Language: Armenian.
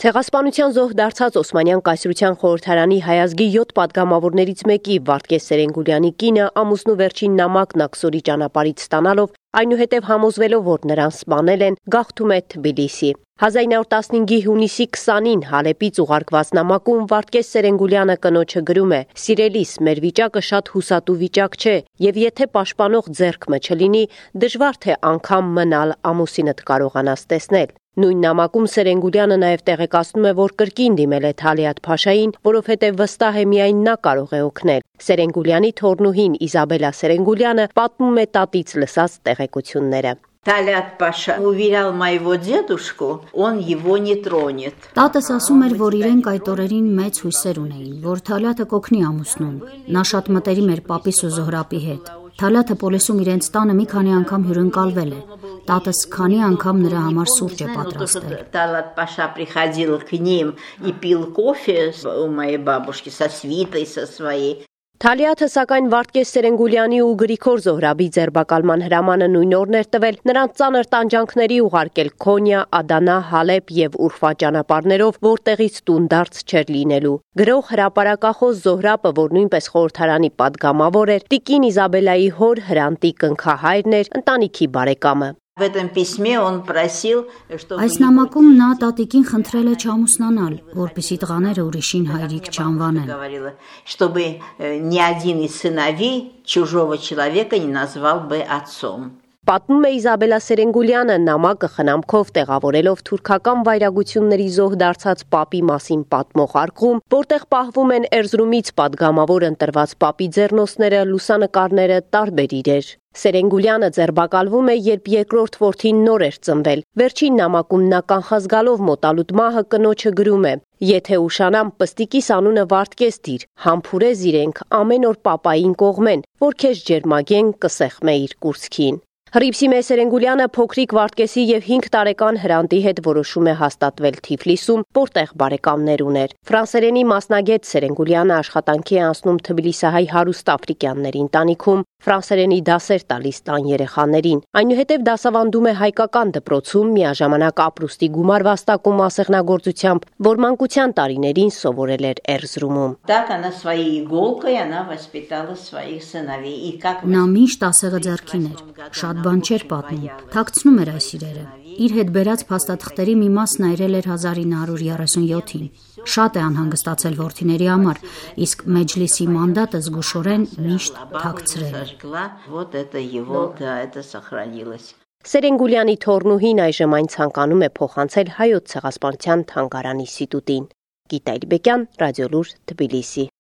Ցեղասպանության զոհ դարձած Օսմանյան կայսրության խորհրդարանի հայազգի 7 պատգամավորներից մեկի Վարդգես Սերենգուլյանի կինը ամուսնու վերջին նամակն աքսորի ճանապարհից ստանալով, այնուհետև համոզվելով, որ նրան սպանել են, գաղթում է Թբիլիսի։ 1915-ի հունիսի 20-ին Հալեպից ուղարկված նամակում Վարդգես Սերենգուլյանը կնոջը գրում է. «Սիրելիս, մեր վիճակը շատ հուսատու վիճակ չէ, եւ եթե պաշտպանող ձեռքը չլինի, դժվար թե անգամ մնալ ամուսինդ կարողանաս տեսնել»։ Նույն նամակում Սերենգուլյանը նաև տեղեկացնում է, որ կրկին դիմել է Թալիաթ Փաշային, որովհետև վստահ է միայն նա կարող է օգնել։ Սերենգուլյանի թոռնուհին Իզաբելա Սերենգուլյանը պատմում է տատից լսած տեղեկությունները։ Талят Паша уверял моего дедушку, он его не тронет. Տատս ասում էր, որ իրենք այդ օրերին մեծ հույսեր ունեին, որ Թալյաթը կօգնի ամուսնուն։ Նա շատ մտերիմ էր պապիս ու Զոհրաբի հետ։ Թալյաթը Պոլեսում իրենց տանը մի քանի անգամ հյուրընկալվել է։ Տատս քանի անգամ նրա համար սուրճ է պատրաստել։ Талат Паша приходил к ним и пил кофе у моей бабушки со свитой со своей. Թալիաթը սակայն Վարդգես Սերենգուլյանի ու Գրիգոր Զոհրաբի ձերբակալման հրամանը նույն օրն էր տվել, նրանց ծանր տանջանքների ուղարկել Քոնիա, Ադանա, Հալեպ եւ Ուրֆա ճանապարհներով, որտեղից տուն դարձ չէր լինելու։ Գրող հրապարակախոս Զոհրաբը, որ նույնպես խորհրդարանի պատգամավոր էր, տիկին Իզաբելայի հոր Հրանտի կնքահայրն էր, ընտանիքի բարեկամը։ В этом письме он просил, чтобы Այս նամակում նա տատիկին խնդրել է չամուսնանալ, որպեսզի տղաները ուրիշին հայրիկ չանվանեն։ говорила, чтобы ни один из сыновей чужого человека не назвал бы отцом. Պատմում է Իզաբելա Սերենգուլյանը նամակը խնամքով տեղավորելով թուրքական վայրագությունների զոհ դարձած պապի մասին պատմող արկղում, որտեղ պահվում են Էրզրումից պատգամավոր ընտրված պապի ձեռնոցները, լուսանկարները, տարբեր իրեր։ Սերենգուլյանը ձերբակալվում է, երբ երկրորդ որդին նոր էր ծնվել։ Վերջին նամակում նա կանխազգալով մոտալուտ մահը կնոջը գրում է. «Եթե ուշանամ, պստիկիս անունը Վարդգես դիր, համբուրես իրենք ամեն օր պապային կողմեն, որ քեզ ջերմագեն կսեղմե իր կուրծքին»։ Հռիփսիմե Սերենգուլյանը փոքրիկ Վարդգեսի եւ 5 տարեկան Հրանտի հետ որոշում է հաստատվել Թիֆլիսում, որտեղ բարեկամներ ուներ։ Ֆրանսերենի մասնագետ Սերենգուլյանը աշխատանքի է անցնում Թբիլիսահայ հարուստ աֆրիկյանների ընտանիքում, ֆրանսերենի դասեր տալիս տան երեխաներին։ Այնուհետև դասավանդում է հայկական դպրոցում, միաժամանակ ապրուստի գումար վաստակում ասեղնագործությամբ, որ մանկության տարիներին սովորել էր Էրզրումում։ Так она своей иголкой она воспитала своих сыновей. И как Նա միշտ ասեղը ձեռքին էր, շատ բան չէր պատմում, թաքցնում էր այս իրերը։ Իր հետ բերած փաստաթղթերի մի մասն այրել էր 1937-ին։ Շատ է անհանգստացել որդիների համար, իսկ Մեջլիսի մանդատը զգուշորեն միշտ թաքցրել էր։ Вот это его, да, это сохранилось. Սերենգուլյանի թոռնուհին այժմ այն ցանկանում է փոխանցել Հայոց ցեղասպանության թանգարանի ինստիտուտին։ Գիտա Իրբեկյան, Ռադիոլուր, Թբիլիսի։